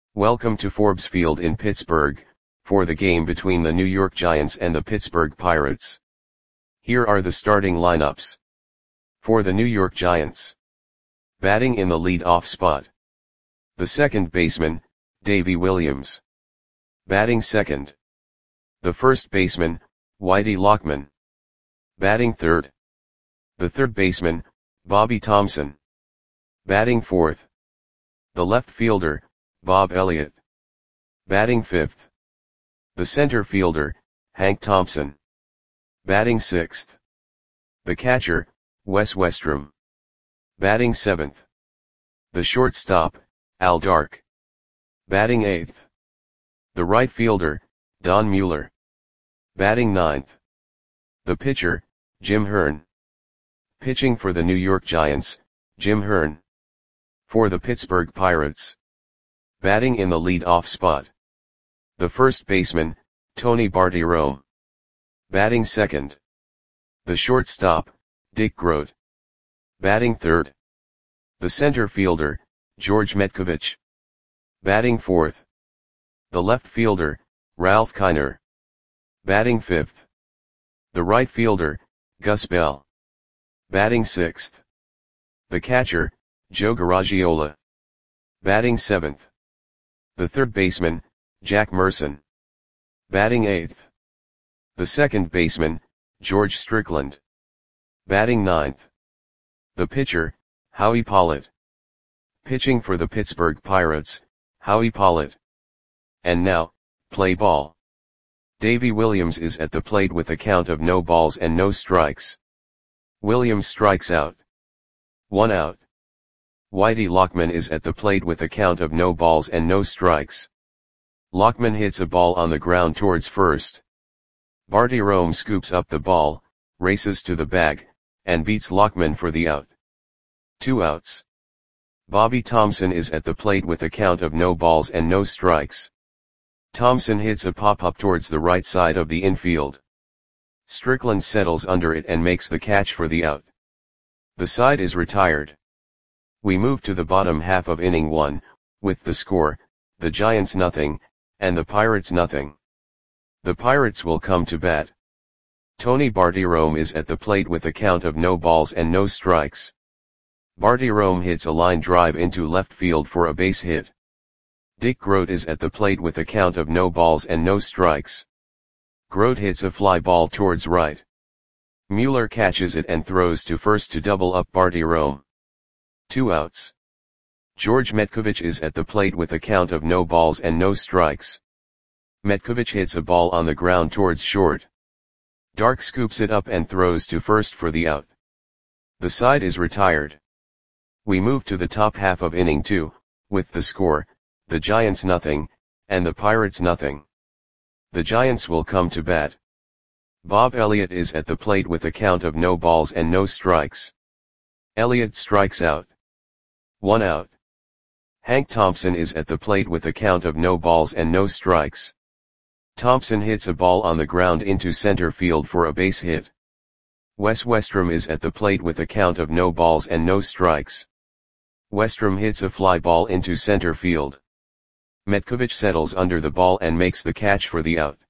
Welcome to Forbes Field in Pittsburgh, for the game between the New York Giants and the Pittsburgh Pirates. Here are the starting lineups. For the New York Giants. Batting in the lead-off spot. The second baseman, Davey Williams. Batting second. The first baseman, Whitey Lockman. Batting third. The third baseman, Bobby Thomson. Batting fourth. The left fielder, Bob Elliott. Batting fifth. The center fielder, Hank Thompson. Batting sixth. The catcher, Wes Westrum. Batting seventh. The shortstop, Al Dark. Batting eighth. The right fielder, Don Mueller. Batting ninth. The pitcher, Jim Hearn. Pitching for the New York Giants, Jim Hearn. For the Pittsburgh Pirates. Batting in the lead-off spot. The first baseman, Tony Bartiromo. Batting second. The shortstop, Dick Groat. Batting third. The center fielder, George Metcovich. Batting fourth. The left fielder, Ralph Kiner. Batting fifth. The right fielder, Gus Bell. Batting sixth. The catcher, Joe Garagiola. Batting seventh. The third baseman, Jack Merson. Batting eighth. The second baseman, George Strickland. Batting ninth. The pitcher, Howie Pollitt. Pitching for the Pittsburgh Pirates, Howie Pollitt. And now, play ball. Davey Williams is at the plate with a count of no balls and no strikes. Williams strikes out. 1 out. Whitey Lockman is at the plate with a count of no balls and no strikes. Lockman hits a ball on the ground towards first. Bartiromo scoops up the ball, races to the bag, and beats Lockman for the out. 2 outs. Bobby Thomson is at the plate with a count of no balls and no strikes. Thomson hits a pop-up towards the right side of the infield. Strickland settles under it and makes the catch for the out. The side is retired. We move to the bottom half of inning 1, with the score, the Giants nothing, and the Pirates nothing. The Pirates will come to bat. Tony Bartiromo is at the plate with a count of no balls and no strikes. Bartiromo hits a line drive into left field for a base hit. Dick Groat is at the plate with a count of no balls and no strikes. Groat hits a fly ball towards right. Mueller catches it and throws to first to double up Bartiromo. 2 outs. George Metcovich is at the plate with a count of no balls and no strikes. Metcovich hits a ball on the ground towards short. Dark scoops it up and throws to first for the out. The side is retired. We move to the top half of inning 2, with the score, the Giants nothing, and the Pirates nothing. The Giants will come to bat. Bob Elliott is at the plate with a count of no balls and no strikes. Elliott strikes out. 1 out. Hank Thompson is at the plate with a count of no balls and no strikes. Thompson hits a ball on the ground into center field for a base hit. Wes Westrum is at the plate with a count of no balls and no strikes. Westrum hits a fly ball into center field. Metcovich settles under the ball and makes the catch for the out.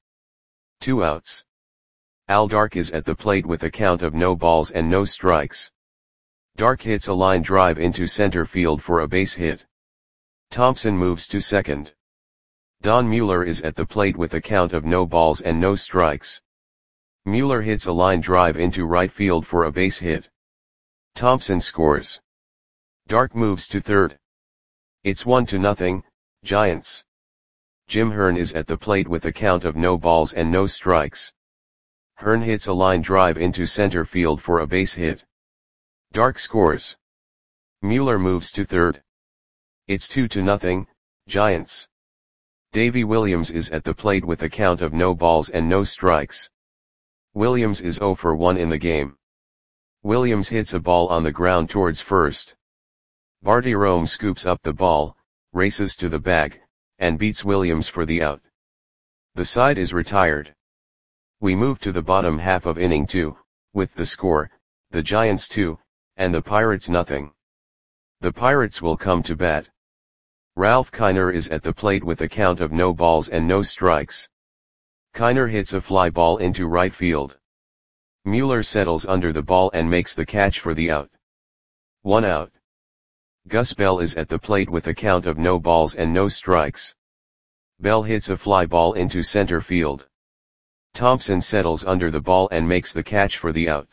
2 outs. Al Dark is at the plate with a count of no balls and no strikes. Dark hits a line drive into center field for a base hit. Thompson moves to second. Don Mueller is at the plate with a count of no balls and no strikes. Mueller hits a line drive into right field for a base hit. Thompson scores. Dark moves to third. It's 1-0, Giants. Jim Hearn is at the plate with a count of no balls and no strikes. Hearn hits a line drive into center field for a base hit. Dark scores. Mueller moves to third. It's 2-0, Giants. Davey Williams is at the plate with a count of no balls and no strikes. Williams is 0 for 1 in the game. Williams hits a ball on the ground towards first. Bartiromo scoops up the ball, races to the bag, and beats Williams for the out. The side is retired. We move to the bottom half of inning 2, with the score, the Giants 2, and the Pirates nothing. The Pirates will come to bat. Ralph Kiner is at the plate with a count of no balls and no strikes. Kiner hits a fly ball into right field. Mueller settles under the ball and makes the catch for the out. 1 out. Gus Bell is at the plate with a count of no balls and no strikes. Bell hits a fly ball into center field. Thompson settles under the ball and makes the catch for the out.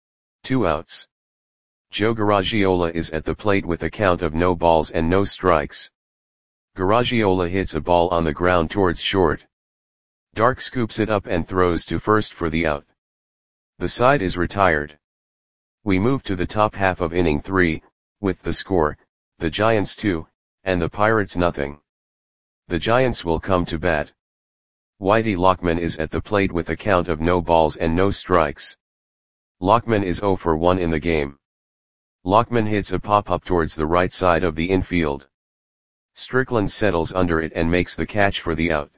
2 outs. Joe Garagiola is at the plate with a count of no balls and no strikes. Garagiola hits a ball on the ground towards short. Dark scoops it up and throws to first for the out. The side is retired. We move to the top half of inning 3, with the score, the Giants 2, and the Pirates nothing. The Giants will come to bat. Whitey Lockman is at the plate with a count of no balls and no strikes. Lockman is 0 for 1 in the game. Lockman hits a pop-up towards the right side of the infield. Strickland settles under it and makes the catch for the out.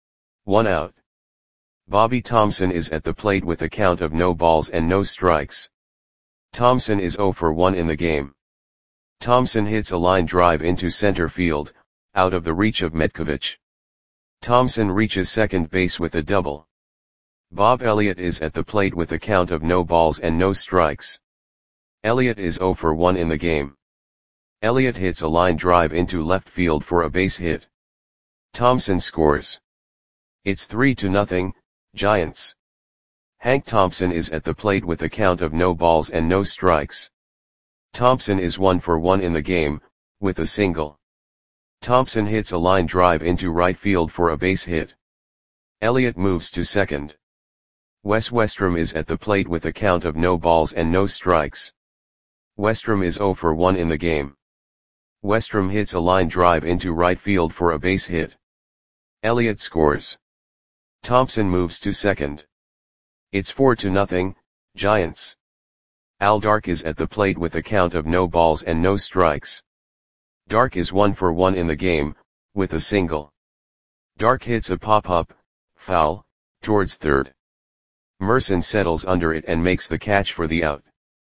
1 out. Bobby Thomson is at the plate with a count of no balls and no strikes. Thomson is 0 for 1 in the game. Thomson hits a line drive into center field, out of the reach of Metkovich. Thomson reaches second base with a double. Bob Elliott is at the plate with a count of no balls and no strikes. Elliott is 0 for 1 in the game. Elliott hits a line drive into left field for a base hit. Thomson scores. It's 3-0, Giants. Hank Thompson is at the plate with a count of no balls and no strikes. Thompson is 1 for 1 in the game, with a single. Thompson hits a line drive into right field for a base hit. Elliott moves to second. Wes Westrom is at the plate with a count of no balls and no strikes. Westrom is 0 for 1 in the game. Westrom hits a line drive into right field for a base hit. Elliott scores. Thompson moves to second. It's 4-0, Giants. Al Dark is at the plate with a count of no balls and no strikes. Dark is 1 for 1 in the game, with a single. Dark hits a pop-up, foul, towards third. Merson settles under it and makes the catch for the out.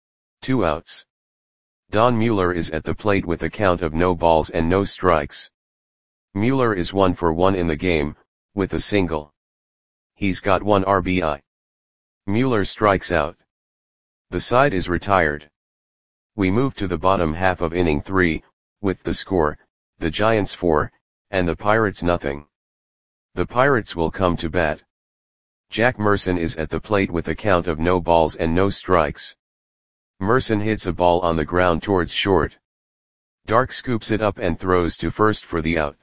2 outs. Don Mueller is at the plate with a count of no balls and no strikes. Mueller is 1 for 1 in the game, with a single. He's got 1 RBI. Mueller strikes out. The side is retired. We move to the bottom half of inning 3, with the score, the Giants 4, and the Pirates nothing. The Pirates will come to bat. Jack Merson is at the plate with a count of no balls and no strikes. Merson hits a ball on the ground towards short. Dark scoops it up and throws to first for the out.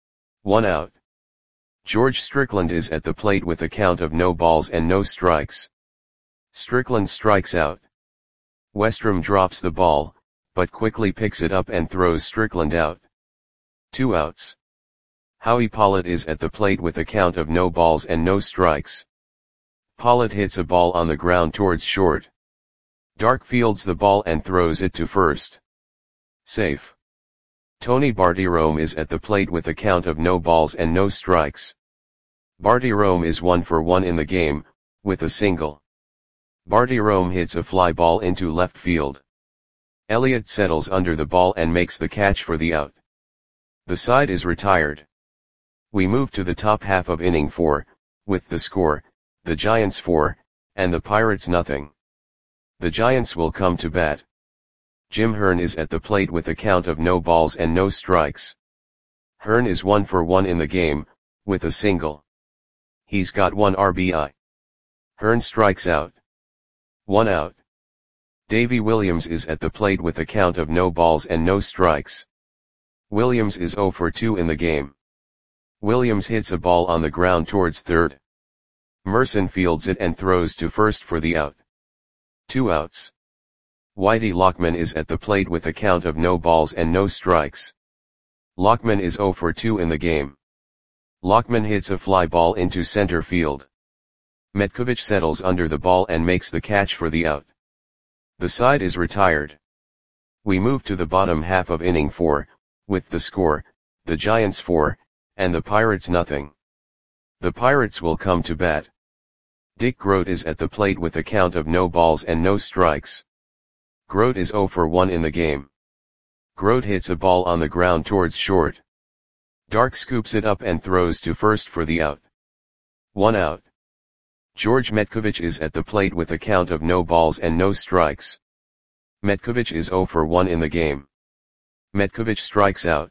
1 out. George Strickland is at the plate with a count of no balls and no strikes. Strickland strikes out. Westrom drops the ball, but quickly picks it up and throws Strickland out. 2 outs. Howie Pollitt is at the plate with a count of no balls and no strikes. Pollitt hits a ball on the ground towards short. Dark fields the ball and throws it to first. Safe. Tony Bartiromo is at the plate with a count of no balls and no strikes. Bartiromo is 1 for 1 in the game, with a single. Bartiromo hits a fly ball into left field. Elliott settles under the ball and makes the catch for the out. The side is retired. We move to the top half of inning 4, with the score, the Giants 4, and the Pirates nothing. The Giants will come to bat. Jim Hearn is at the plate with a count of no balls and no strikes. Hearn is 1 for 1 in the game, with a single. He's got 1 RBI. Hearn strikes out. 1 out. Davey Williams is at the plate with a count of no balls and no strikes. Williams is 0 for 2 in the game. Williams hits a ball on the ground towards third. Merson fields it and throws to first for the out. 2 outs. Whitey Lockman is at the plate with a count of no balls and no strikes. Lockman is 0 for 2 in the game. Lockman hits a fly ball into center field. Metkovich settles under the ball and makes the catch for the out. The side is retired. We move to the bottom half of inning 4, with the score, the Giants 4, and the Pirates nothing. The Pirates will come to bat. Dick Grote is at the plate with a count of no balls and no strikes. Grote is 0 for 1 in the game. Grote hits a ball on the ground towards short. Dark scoops it up and throws to first for the out. 1 out. George Metkovic is at the plate with a count of no balls and no strikes. Metkovic is 0 for 1 in the game. Metkovic strikes out.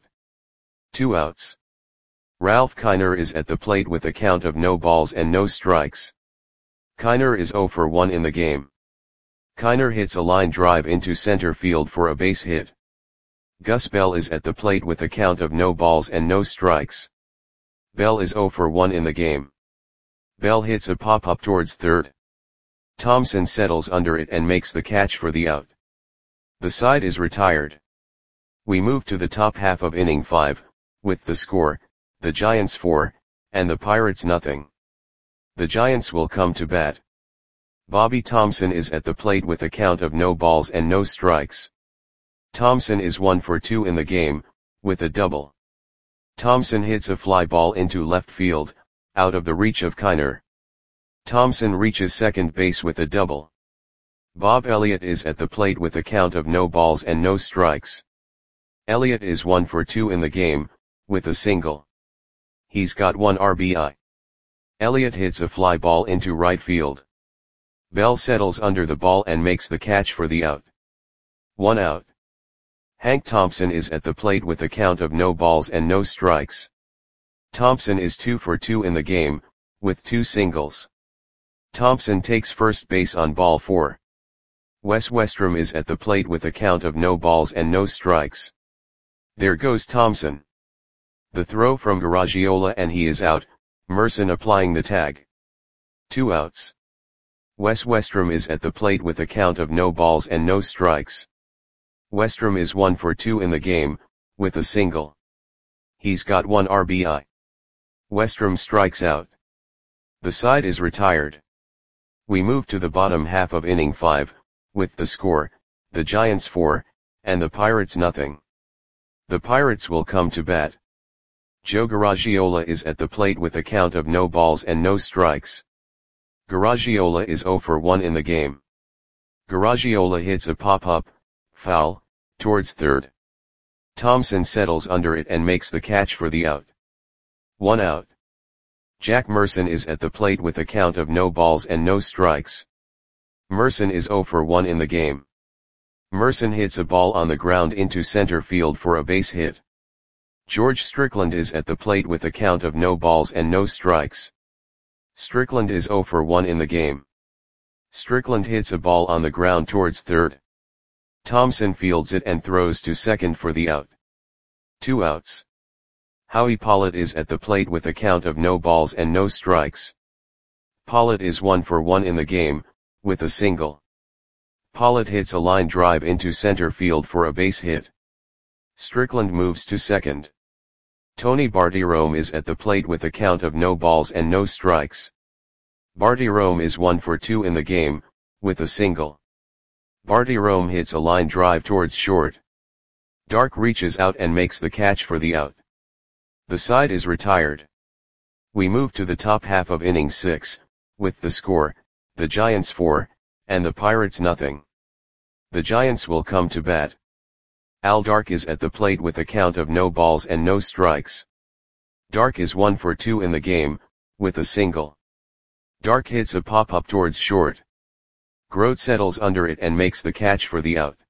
2 outs. Ralph Kiner is at the plate with a count of no balls and no strikes. Kiner is 0 for 1 in the game. Kiner hits a line drive into center field for a base hit. Gus Bell is at the plate with a count of no balls and no strikes. Bell is 0 for 1 in the game. Bell hits a pop-up towards third. Thompson settles under it and makes the catch for the out. The side is retired. We move to the top half of inning 5, with the score, the Giants 4, and the Pirates nothing. The Giants will come to bat. Bobby Thompson is at the plate with a count of no balls and no strikes. Thompson is 1 for 2 in the game, with a double. Thompson hits a fly ball into left field, out of the reach of Kiner. Thompson reaches second base with a double. Bob Elliott is at the plate with a count of no balls and no strikes. Elliott is 1 for 2 in the game, with a single. He's got 1 RBI. Elliott hits a fly ball into right field. Bell settles under the ball and makes the catch for the out. 1 out. Hank Thompson is at the plate with a count of no balls and no strikes. Thompson is 2 for 2 in the game, with 2 singles. Thompson takes first base on ball 4. Wes Westrom is at the plate with a count of no balls and no strikes. There goes Thompson. The throw from Garagiola and he is out, Merson applying the tag. 2 outs. Wes Westrom is at the plate with a count of no balls and no strikes. Westrom is 1 for 2 in the game, with a single. He's got 1 RBI. Westrom strikes out. The side is retired. We move to the bottom half of inning 5, with the score, the Giants 4, and the Pirates nothing. The Pirates will come to bat. Joe Garagiola is at the plate with a count of no balls and no strikes. Garagiola is 0 for 1 in the game. Garagiola hits a pop-up, foul, towards third. Thompson settles under it and makes the catch for the out. 1 out. Jack Merson is at the plate with a count of no balls and no strikes. Merson is 0 for 1 in the game. Merson hits a ball on the ground into center field for a base hit. George Strickland is at the plate with a count of no balls and no strikes. Strickland is 0 for 1 in the game. Strickland hits a ball on the ground towards third. Thompson fields it and throws to second for the out. 2 outs. Howie Pollitt is at the plate with a count of no balls and no strikes. Pollitt is 1 for 1 in the game, with a single. Pollitt hits a line drive into center field for a base hit. Strickland moves to second. Tony Bartiromo is at the plate with a count of no balls and no strikes. Bartiromo is 1 for 2 in the game, with a single. Bartiromo hits a line drive towards short. Dark reaches out and makes the catch for the out. The side is retired. We move to the top half of inning 6, with the score, the Giants 4, and the Pirates nothing. The Giants will come to bat. Al Dark is at the plate with a count of no balls and no strikes. Dark is 1 for 2 in the game, with a single. Dark hits a pop-up towards short. Grote settles under it and makes the catch for the out.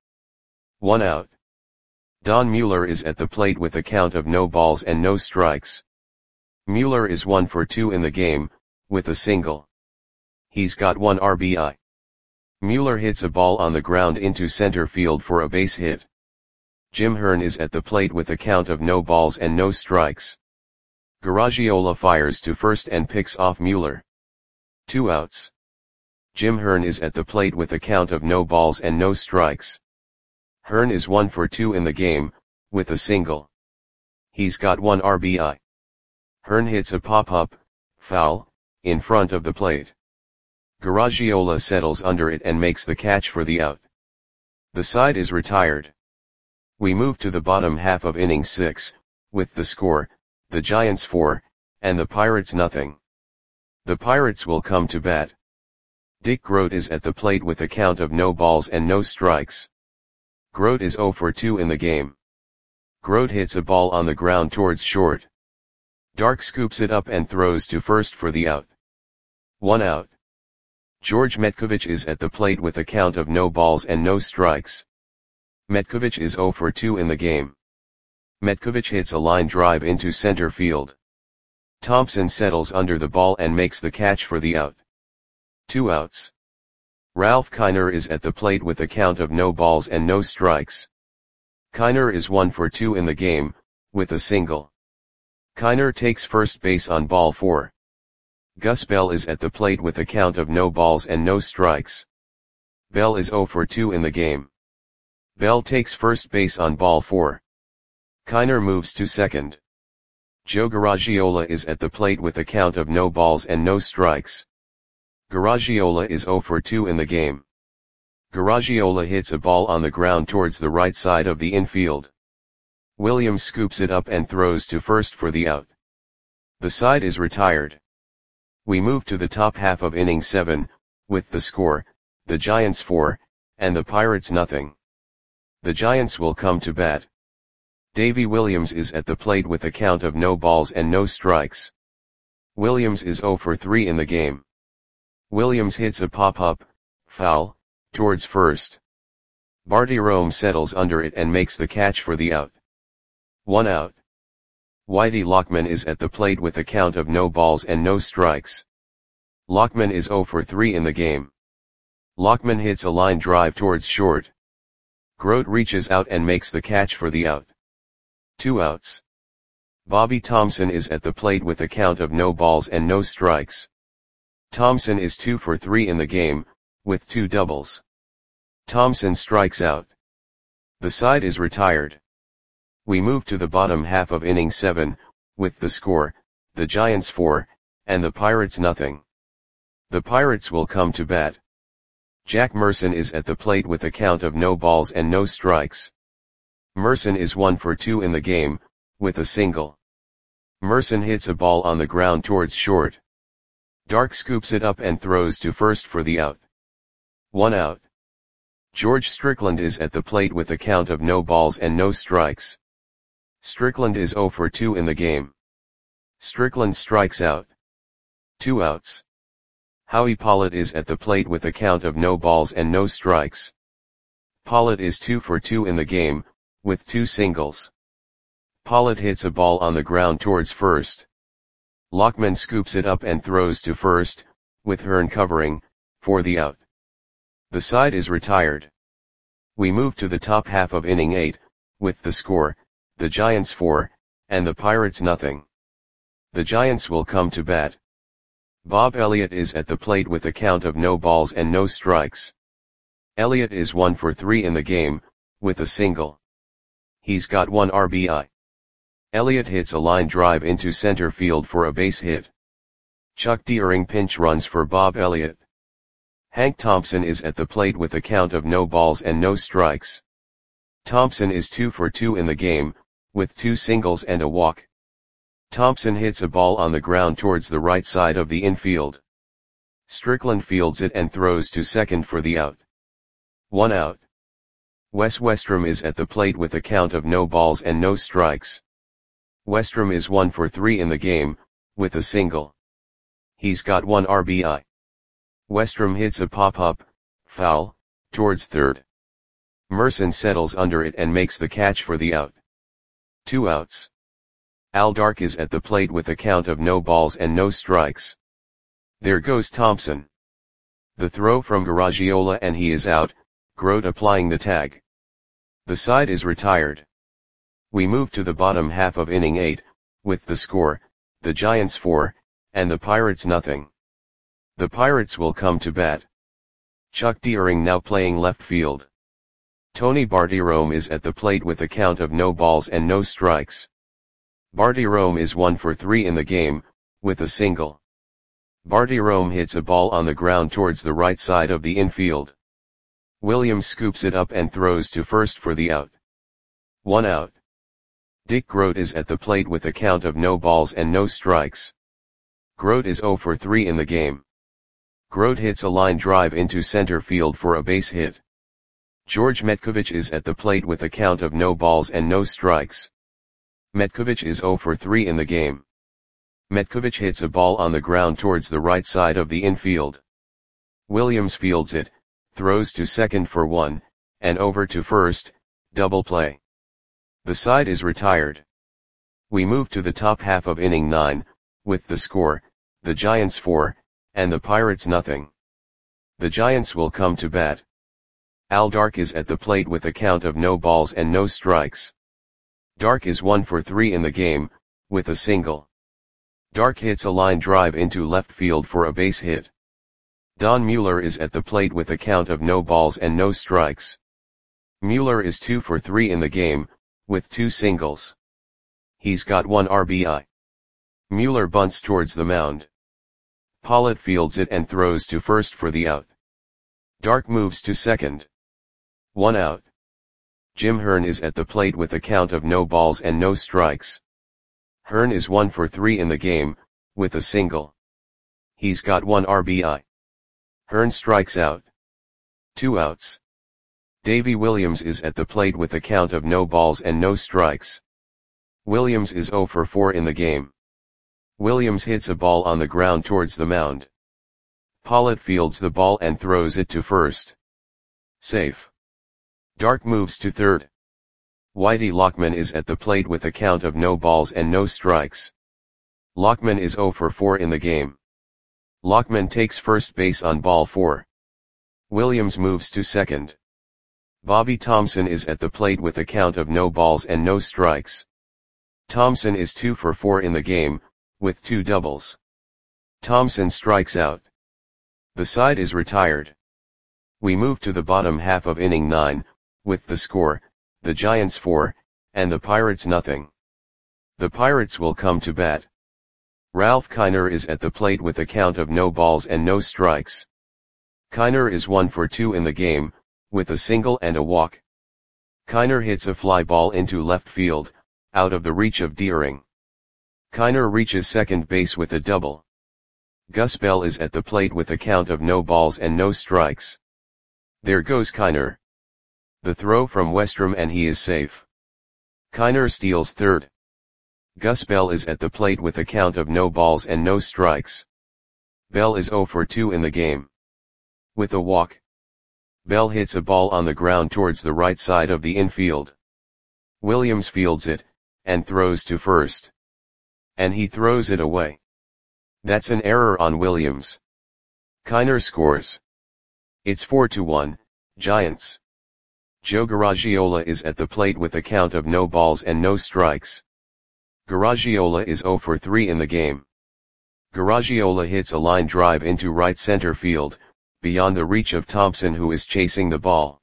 1 out. Don Mueller is at the plate with a count of no balls and no strikes. Mueller is 1 for 2 in the game, with a single. He's got 1 RBI. Mueller hits a ball on the ground into center field for a base hit. Jim Hearn is at the plate with a count of no balls and no strikes. Garagiola fires to first and picks off Mueller. 2 outs. Jim Hearn is at the plate with a count of no balls and no strikes. Hearn is 1 for 2 in the game, with a single. He's got 1 RBI. Hearn hits a pop-up, foul, in front of the plate. Garagiola settles under it and makes the catch for the out. The side is retired. We move to the bottom half of inning 6, with the score, the Giants 4, and the Pirates nothing. The Pirates will come to bat. Dick Grote is at the plate with a count of no balls and no strikes. Grote is 0 for 2 in the game. Grote hits a ball on the ground towards short. Dark scoops it up and throws to first for the out. 1 out. George Metkovic is at the plate with a count of no balls and no strikes. Metkovic is 0 for 2 in the game. Metkovic hits a line drive into center field. Thompson settles under the ball and makes the catch for the out. 2 outs. Ralph Kiner is at the plate with a count of no balls and no strikes. Kiner is 1 for 2 in the game, with a single. Kiner takes first base on ball 4. Gus Bell is at the plate with a count of no balls and no strikes. Bell is 0 for 2 in the game. Bell takes first base on ball 4. Kiner moves to second. Joe Garagiola is at the plate with a count of no balls and no strikes. Garagiola is 0 for 2 in the game. Garagiola hits a ball on the ground towards the right side of the infield. Williams scoops it up and throws to first for the out. The side is retired. We move to the top half of inning 7, with the score, the Giants 4, and the Pirates nothing. The Giants will come to bat. Davy Williams is at the plate with a count of no balls and no strikes. Williams is 0 for 3 in the game. Williams hits a pop-up, foul, towards first. Barty Rome settles under it and makes the catch for the out. 1 out. Whitey Lockman is at the plate with a count of no balls and no strikes. Lockman is 0 for 3 in the game. Lockman hits a line drive towards short. Grote reaches out and makes the catch for the out. 2 outs. Bobby Thomson is at the plate with a count of no balls and no strikes. Thomson is 2 for 3 in the game, with 2 doubles. Thomson strikes out. The side is retired. We move to the bottom half of inning 7, with the score, the Giants 4, and the Pirates nothing. The Pirates will come to bat. Jack Merson is at the plate with a count of no balls and no strikes. Merson is 1 for 2 in the game, with a single. Merson hits a ball on the ground towards short. Dark scoops it up and throws to first for the out. 1 out. George Strickland is at the plate with a count of no balls and no strikes. Strickland is 0 for 2 in the game. Strickland strikes out. 2 outs. Howie Pollitt is at the plate with a count of no balls and no strikes. Pollitt is 2 for 2 in the game, with 2 singles. Pollitt hits a ball on the ground towards first. Lockman scoops it up and throws to first, with Hearn covering, for the out. The side is retired. We move to the top half of inning 8, with the score, the Giants 4, and the Pirates nothing. The Giants will come to bat. Bob Elliott is at the plate with a count of no balls and no strikes. Elliott is 1 for 3 in the game, with a single. He's got 1 RBI. Elliott hits a line drive into center field for a base hit. Chuck Deering pinch runs for Bob Elliott. Hank Thompson is at the plate with a count of no balls and no strikes. Thompson is 2 for 2 in the game, with 2 singles and a walk. Thompson hits a ball on the ground towards the right side of the infield. Strickland fields it and throws to second for the out. 1 out. Wes Westrom is at the plate with a count of no balls and no strikes. Westrom is 1 for 3 in the game, with a single. He's got 1 RBI. Westrom hits a pop-up, foul, towards third. Merson settles under it and makes the catch for the out. 2 outs. Al Dark is at the plate with a count of no balls and no strikes. There goes Thompson. The throw from Garagiola and he is out, Grote applying the tag. The side is retired. We move to the bottom half of inning 8, with the score, the Giants 4, and the Pirates nothing. The Pirates will come to bat. Chuck Deering now playing left field. Tony Bartyrome is at the plate with a count of no balls and no strikes. Bartyrome is 1 for 3 in the game, with a single. Bartyrome hits a ball on the ground towards the right side of the infield. Williams scoops it up and throws to first for the out. 1 out. Dick Grote is at the plate with a count of no balls and no strikes. Grote is 0 for 3 in the game. Grote hits a line drive into center field for a base hit. George Metkovic is at the plate with a count of no balls and no strikes. Metkovic is 0 for 3 in the game. Metkovic hits a ball on the ground towards the right side of the infield. Williams fields it, throws to second for one, and over to first, double play. The side is retired. We move to the top half of inning 9, with the score, the Giants 4, and the Pirates nothing. The Giants will come to bat. Al Dark is at the plate with a count of no balls and no strikes. Dark is 1 for 3 in the game, with a single. Dark hits a line drive into left field for a base hit. Don Mueller is at the plate with a count of no balls and no strikes. Mueller is 2 for 3 in the game, with 2 singles. He's got 1 RBI. Mueller bunts towards the mound. Pollitt fields it and throws to first for the out. Dark moves to second. 1 out. Jim Hearn is at the plate with a count of no balls and no strikes. Hearn is 1 for 3 in the game, with a single. He's got 1 RBI. Hearn strikes out. 2 outs. Davy Williams is at the plate with a count of no balls and no strikes. Williams is 0 for 4 in the game. Williams hits a ball on the ground towards the mound. Pollitt fields the ball and throws it to first. Safe. Dark moves to third. Whitey Lockman is at the plate with a count of no balls and no strikes. Lockman is 0 for 4 in the game. Lockman takes first base on ball 4. Williams moves to second. Bobby Thompson is at the plate with a count of no balls and no strikes. Thompson is 2 for 4 in the game, with 2 doubles. Thompson strikes out. The side is retired. We move to the bottom half of inning 9, with the score, the Giants 4, and the Pirates nothing. The Pirates will come to bat. Ralph Kiner is at the plate with a count of no balls and no strikes. Kiner is 1 for 2 in the game, with a single and a walk. Kiner hits a fly ball into left field, out of the reach of Deering. Kiner reaches second base with a double. Gus Bell is at the plate with a count of no balls and no strikes. There goes Kiner. The throw from Westrom and he is safe. Kiner steals third. Gus Bell is at the plate with a count of no balls and no strikes. Bell is 0 for 2 in the game. With a walk. Bell hits a ball on the ground towards the right side of the infield. Williams fields it, and throws to first. And he throws it away. That's an error on Williams. Kiner scores. It's 4-1, Giants. Joe Garagiola is at the plate with a count of no balls and no strikes. Garagiola is 0 for 3 in the game. Garagiola hits a line drive into right center field, beyond the reach of Thompson who is chasing the ball.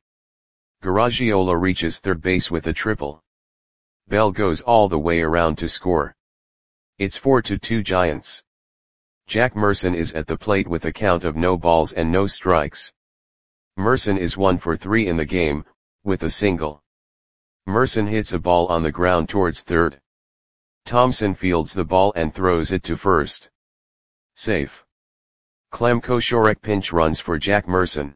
Garagiola reaches third base with a triple. Bell goes all the way around to score. It's 4-2 Giants. Jack Merson is at the plate with a count of no balls and no strikes. Merson is 1 for 3 in the game, with a single. Merson hits a ball on the ground towards third. Thompson fields the ball and throws it to first. Safe. Clem Koshorek pinch runs for Jack Merson.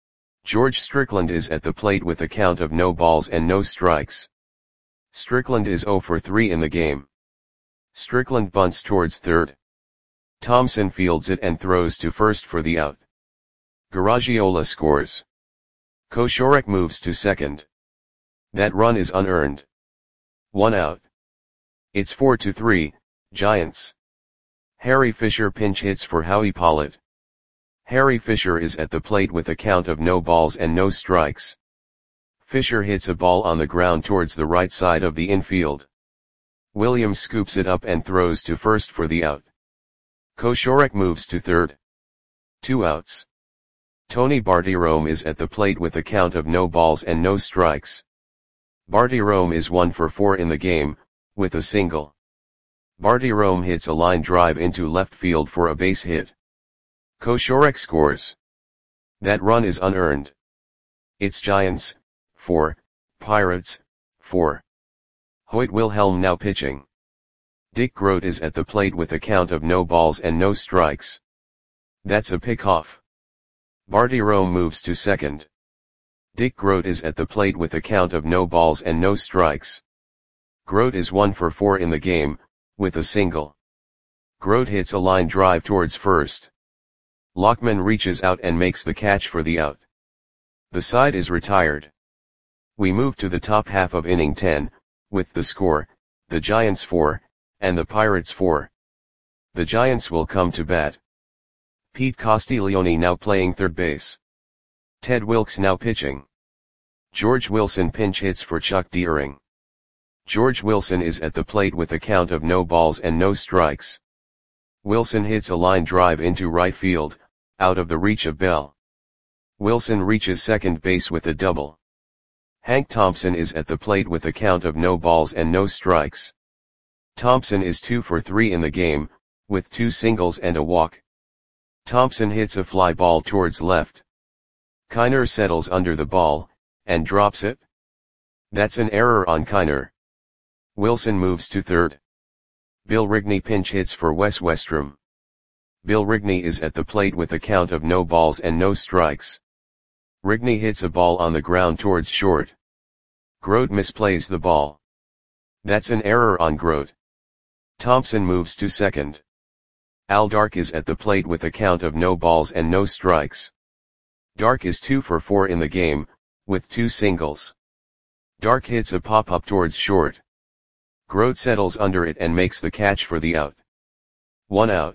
George Strickland is at the plate with a count of no balls and no strikes. Strickland is 0 for 3 in the game. Strickland bunts towards third. Thompson fields it and throws to first for the out. Garagiola scores. Koshorek moves to second. That run is unearned. 1 out. It's 4-3, Giants. Harry Fisher pinch hits for Howie Pollitt. Harry Fisher is at the plate with a count of no balls and no strikes. Fisher hits a ball on the ground towards the right side of the infield. Williams scoops it up and throws to first for the out. Koshorek moves to third. 2 outs. Tony Bartiromo is at the plate with a count of no balls and no strikes. Bartiromo is 1 for 4 in the game, with a single. Bartiromo hits a line drive into left field for a base hit. Koshorek scores. That run is unearned. It's Giants, 4, Pirates, 4. Hoyt Wilhelm now pitching. Dick Grote is at the plate with a count of no balls and no strikes. That's a pickoff. Bartiromo moves to second. Dick Grote is at the plate with a count of no balls and no strikes. Grote is 1 for 4 in the game, with a single. Grote hits a line drive towards first. Lockman reaches out and makes the catch for the out. The side is retired. We move to the top half of inning 10, with the score, the Giants 4, and the Pirates 4. The Giants will come to bat. Pete Castiglione now playing third base. Ted Wilkes now pitching. George Wilson pinch hits for Chuck Deering. George Wilson is at the plate with a count of no balls and no strikes. Wilson hits a line drive into right field, out of the reach of Bell. Wilson reaches second base with a double. Hank Thompson is at the plate with a count of no balls and no strikes. Thompson is 2 for 3 in the game, with 2 singles and a walk. Thompson hits a fly ball towards left. Kiner settles under the ball, and drops it. That's an error on Kiner. Wilson moves to third. Bill Rigney pinch hits for Wes Westrom. Bill Rigney is at the plate with a count of no balls and no strikes. Rigney hits a ball on the ground towards short. Grote misplays the ball. That's an error on Grote. Thompson moves to second. Al Dark is at the plate with a count of no balls and no strikes. Dark is 2 for 4 in the game, with 2 singles. Dark hits a pop-up towards short. Grote settles under it and makes the catch for the out. 1 out.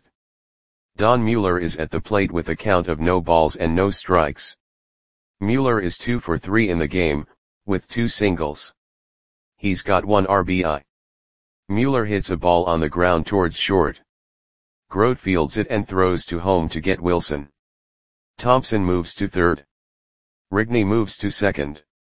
Don Mueller is at the plate with a count of no balls and no strikes. Mueller is 2 for 3 in the game, with 2 singles. He's got 1 RBI. Mueller hits a ball on the ground towards short. Grote fields it and throws to home to get Wilson. Thompson moves to third. Rigney moves to second.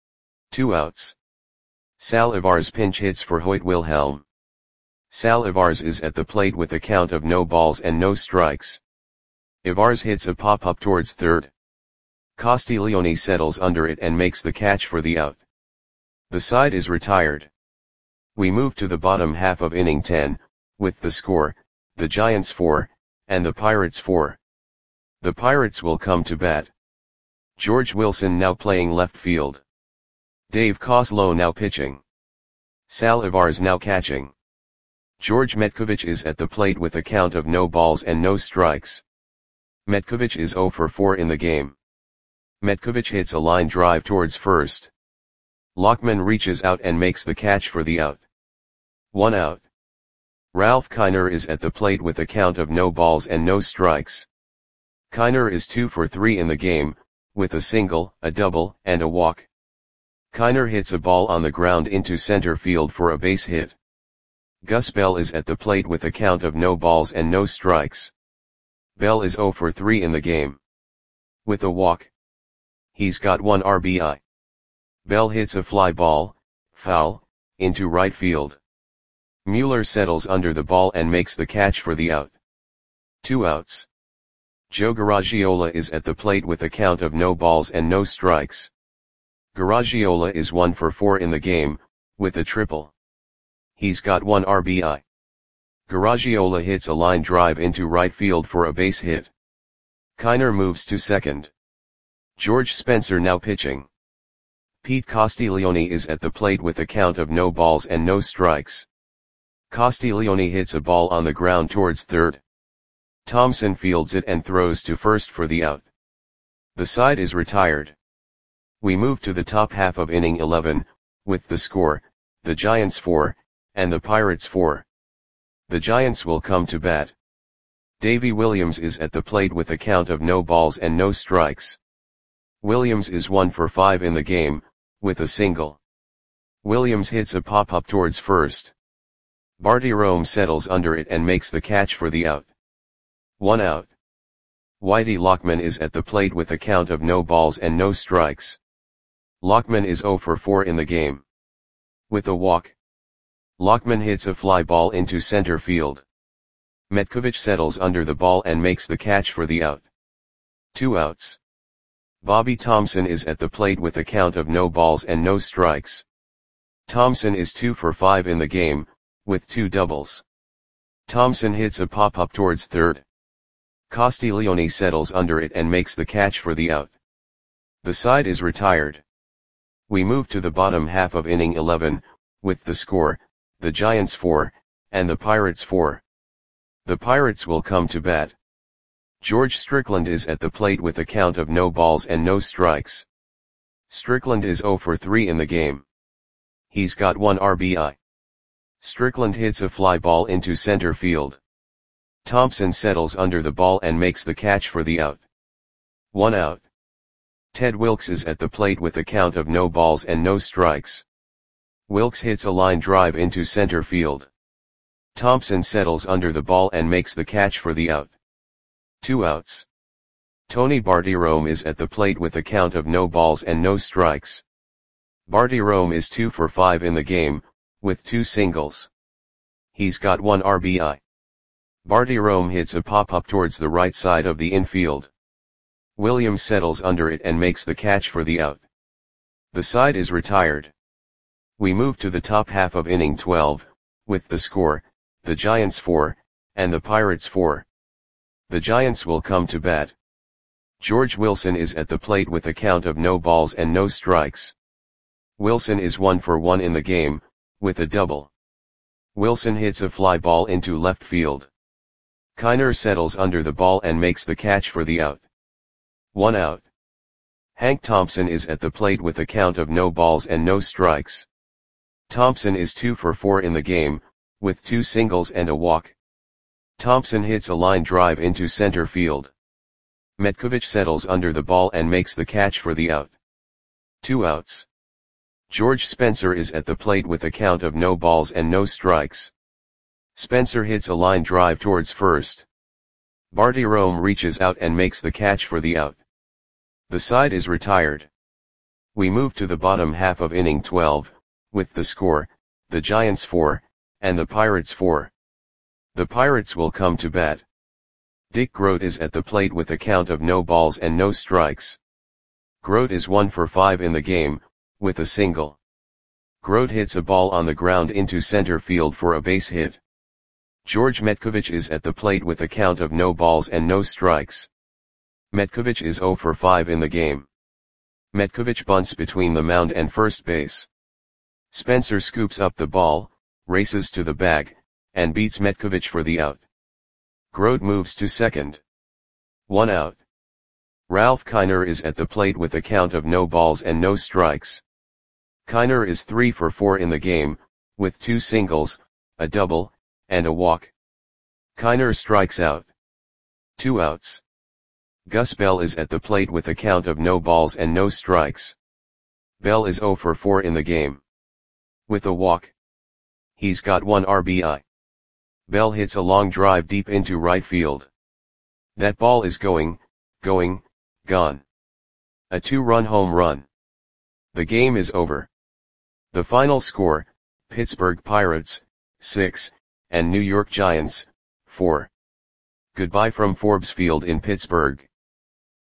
2 outs. Sal Ivars pinch hits for Hoyt Wilhelm. Sal Ivars is at the plate with a count of no balls and no strikes. Ivars hits a pop-up towards third. Castiglione settles under it and makes the catch for the out. The side is retired. We move to the bottom half of inning 10, with the score, the Giants 4, and the Pirates 4. The Pirates will come to bat. George Wilson now playing left field. Dave Koslow now pitching. Sal Ivars now catching. George Metkovich is at the plate with a count of no balls and no strikes. Metkovich is 0 for 4 in the game. Metkovich hits a line drive towards first. Lockman reaches out and makes the catch for the out. 1 out. Ralph Kiner is at the plate with a count of no balls and no strikes. Kiner is 2 for 3 in the game, with a single, a double, and a walk. Kiner hits a ball on the ground into center field for a base hit. Gus Bell is at the plate with a count of no balls and no strikes. Bell is 0 for 3 in the game. With a walk. He's got 1 RBI. Bell hits a fly ball, foul, into right field. Mueller settles under the ball and makes the catch for the out. 2 outs. Joe Garagiola is at the plate with a count of no balls and no strikes. Garagiola is 1 for 4 in the game, with a triple. He's got 1 RBI. Garagiola hits a line drive into right field for a base hit. Kiner moves to second. George Spencer now pitching. Pete Castiglione is at the plate with a count of no balls and no strikes. Castiglione hits a ball on the ground towards third. Thompson fields it and throws to first for the out. The side is retired. We move to the top half of inning 11, with the score, the Giants 4, and the Pirates 4. The Giants will come to bat. Davy Williams is at the plate with a count of no balls and no strikes. Williams is 1 for 5 in the game, with a single. Williams hits a pop-up towards first. Barty Rome settles under it and makes the catch for the out. 1 out. Whitey Lockman is at the plate with a count of no balls and no strikes. Lockman is 0 for 4 in the game. With a walk. Lockman hits a fly ball into center field. Metkovich settles under the ball and makes the catch for the out. 2 outs. Bobby Thompson is at the plate with a count of no balls and no strikes. Thompson is 2 for 5 in the game, with 2 doubles. Thompson hits a pop-up towards third. Castiglione settles under it and makes the catch for the out. The side is retired. We move to the bottom half of inning 11, with the score, the Giants 4, and the Pirates 4. The Pirates will come to bat. George Strickland is at the plate with a count of no balls and no strikes. Strickland is 0 for 3 in the game. He's got 1 RBI. Strickland hits a fly ball into center field. Thompson settles under the ball and makes the catch for the out. 1 out. Ted Wilkes is at the plate with a count of no balls and no strikes. Wilkes hits a line drive into center field. Thompson settles under the ball and makes the catch for the out. 2 outs. Tony Bartiromo is at the plate with a count of no balls and no strikes. Bartiromo is 2 for 5 in the game, with 2 singles. He's got 1 RBI. Bartiromo hits a pop-up towards the right side of the infield. Williams settles under it and makes the catch for the out. The side is retired. We move to the top half of inning 12, with the score, the Giants 4, and the Pirates 4. The Giants will come to bat. George Wilson is at the plate with a count of no balls and no strikes. Wilson is 1 for 1 in the game, with a double. Wilson hits a fly ball into left field. Kiner settles under the ball and makes the catch for the out. 1 out. Hank Thompson is at the plate with a count of no balls and no strikes. Thompson is 2 for 4 in the game, with 2 singles and a walk. Thompson hits a line drive into center field. Metcovich settles under the ball and makes the catch for the out. 2 outs. George Spencer is at the plate with a count of no balls and no strikes. Spencer hits a line drive towards first. Bartiromo reaches out and makes the catch for the out. The side is retired. We move to the bottom half of inning 12, with the score, the Giants 4, and the Pirates 4. The Pirates will come to bat. Dick Groat is at the plate with a count of no balls and no strikes. Groat is 1 for 5 in the game, with a single. Groat hits a ball on the ground into center field for a base hit. George Metcovich is at the plate with a count of no balls and no strikes. Metcovich is 0 for 5 in the game. Metcovich bunts between the mound and first base. Spencer scoops up the ball, races to the bag, and beats Metcovich for the out. Groat moves to second. 1 out. Ralph Kiner is at the plate with a count of no balls and no strikes. Kiner is 3 for 4 in the game, with 2 singles, a double, and a walk. Kiner strikes out. 2 outs. Gus Bell is at the plate with a count of no balls and no strikes. Bell is 0 for 4 in the game. With a walk. He's got 1 RBI. Bell hits a long drive deep into right field. That ball is gone. A 2-run home run. The game is over. The final score, Pittsburgh Pirates, 6, and New York Giants, 4. Goodbye from Forbes Field in Pittsburgh.